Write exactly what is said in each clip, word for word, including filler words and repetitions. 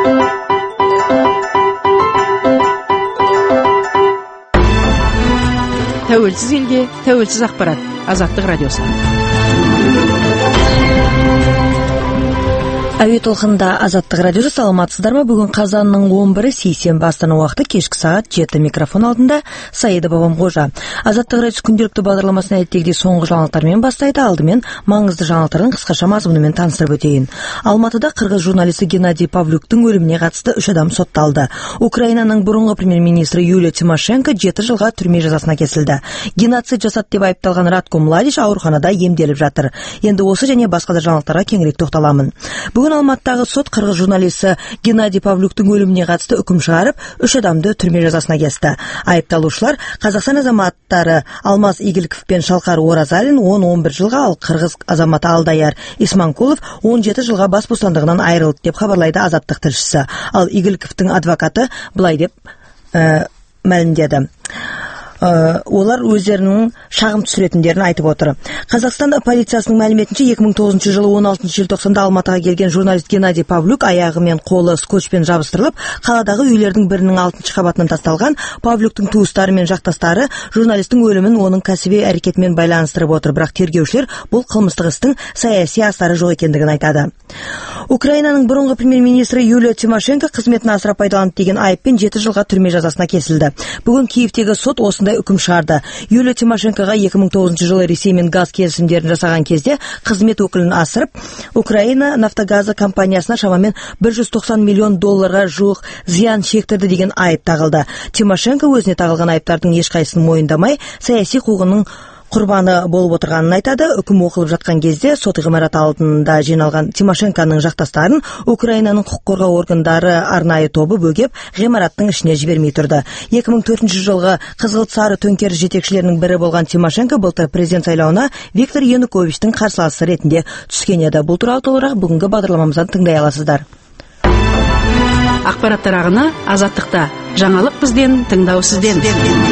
Тәуелсіз елге, тәуелсіз ақпарат. Азаттық радиосы. Әуе толқында Азаттық радиосы. Саламатсыздар ма? Бүгін қазанның он бірі сейсенбі Астана уақыты кешкі сағат жеті. Микрофон алдында Саида Бабамқожа. Азаттық радиосы күнделікті бағдарламасын әдеттегідей соңғы жаңалықтармен бастайды. Алдымен маңызды жаңалықтардың қысқаша мазмұнымен таныстырып өтейін. Алматыда қырғыз журналисті Геннадий Павлюктің өліміне қатысты үш адам сотталды. Украинаның бұрынғы премьер-министрі Юлия Тимошенко жеті жылға түрме жазасына кесілді. Геноцид жасады деп айыпталған Ратко Младич ауруханада емделіп жатыр. Енді осы және басқа да жаңалықтарға кеңірек тоқталамын. Бүгін Алматыдағы сот қырғыз журналисті Геннадий Павлюктің өліміне қатысты үкім шығарып, үш адамды түрме жазасына кесті. Айыпталушылар Қазақстан азаматтары Алмаз Игіліков пен Шалқар Оразалин он он бір жылға, ал қырғыз азаматы Алдаяр Исманкулов он жеті жылға бас бостандығынан айырылды деп хабарлайды Азаттық тілшісі. Ал Игіліковтің адвокаты былай деп ә, мәлімдеді. Олар өздерінің шағым түсіретіндерін айтып отыр. Қазақстан полициясының мәліметінше екі мың тоғызыншы жылы он алтыншы желтоқсанда Алматыға келген журналист Геннадий Павлюк аяғы мен қолы скотчпен жабыстырылып, қаладағы үйлердің бірінің алтыншы қабатынан тасталған. Павлюктің туыстары мен жақтастары журналистің өлімін оның кәсіби әрекетімен байланыстырып отыр, бірақ тергеушілер бұл қылмыстық істің саяси астары жоқ екендігін айтады. Украинаның бұрынғы премьер-министрі Юлия Тимошенко қызметін асыра пайдаланды деген айыппен жеті жылға түрме жазасына кесілді. Бүгін Киевтегі сот осындай үкім шығарды. Юлия Тимошенкоға екі мың тоғызыншы жылы Ресеймен газ келісімдерін жасаған кезде қызмет өкілін асырып, Украина нафтогазы компаниясына шамамен бір жүз тоқсан миллион долларға жуық зиян шектірді деген айып тағылды. Тимошенко өзіне тағылған айыптардың ешқайсысын мойындамай, саяси қуғынның құрбаны болып отырғанын айтады. Үкім оқылып жатқан кезде сот ғимараты алдында жиналған Тимошенконың жақтастарын Украинаның құқық қорғау органдары арнайы тобы бөгеп, ғимараттың ішіне жібермей тұрды. екі мың төртінші жылғы қызғылт сары төңкеріс жетекшілерінің бірі болған Тимошенко былтыр президент сайлауына Виктор Януковичтің қарсыласы ретінде түскен еді. Бұл туралы толығырақ бүгінгі бағдарламамыздан тыңдай аласыздар. Ақпараттар ағыны Азаттықта. Жаңалық бізден, тыңдау сізден.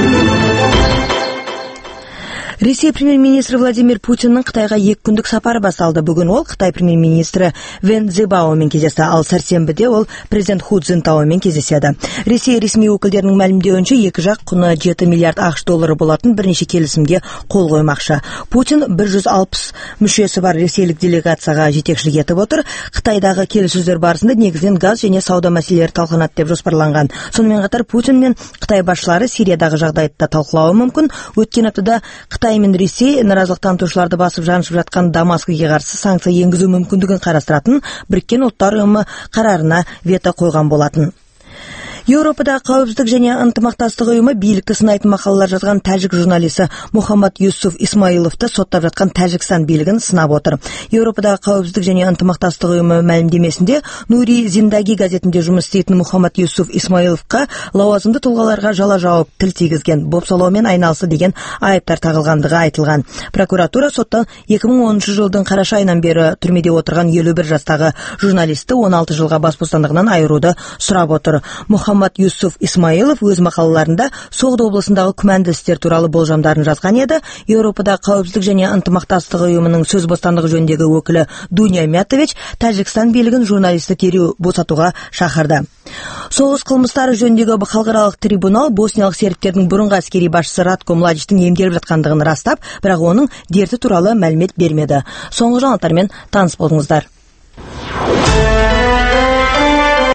Ресей премьер-министрі Владимир Путиннің Қытайға екі күндік сапары басталды. Бүгін ол Қытай премьер-министрі Вэн Цзэбаомен кездесті, ал сәрсенбіде ол президент Ху Цзинтаомен кездеседі. Ресей ресми өкілдерінің мәлімдеуінше екі жақ құны жеті миллиард ақш доллары болатын бірнеше келісімге қол қоймақшы. Путин бір жүз алпыс мүшесі бар ресейлік делегацияға жетекшілік етіп отыр. Қытайдағы келіссөздер барысында негізінен газ және сауда мәселелері талқыланады деп жоспарланған. Сонымен қатар Путин мен Қытай басшылары Сириядағы жағдайды да талқылауы мүмкін. Өткен аптада Қытай мен Ресей наразылық танытушыларды басып жаншып жатқан Дамаскіге қарсы санкция енгізу мүмкіндігін қарастыратын Біріккен ұлттар ұйымы қарарына вето қойған болатын. Еуропада қауіпсіздік және ынтымақтастық ұйымы билікті сынайтын мақалалар жазған тәжік журналисі Мухаммад Юсуф Исмаиловты соттап жатқан Тәжікстан билігін сынап отыр. Еуропадағы қауіпсіздік және ынтымақтастық ұйымы мәлімдемесінде Нури Зиндаги газетінде жұмыс істейтін Мухаммад Юсуф Исмаиловқа лауазымды тұлғаларға жала жауып тіл тигізген, бопсалаумен айналысы деген айыптар тағылғандығы айтылған. Прокуратура соттан екі мың оныншы жылдың қараша айынан бері түрмеде отырған елу бір жастағы журналисті он алты жылға бас бостандығынан айыруды сұрап отыр. Мухаммад Юсуф Исмаилов өз мақалаларында Соғды облысындағы күмәнді істер туралы болжамдарын жазған еді. Еуропада қауіпсіздік және ынтымақтастық ұйымының сөз бостандығы жөніндегі өкілі Дуня Мятович Тәжікстан билігін журналисті дереу босатуға шақырды. Соғыс қылмыстары жөніндегі халықаралық трибунал босниялық сербтердің бұрынғы әскери басшысы Ратко Младичтің емделіп жатқандығын растап, бірақ оның дерті туралы мәлімет бермеді. Соңғы жаңалықтармен таныс болыңыздар.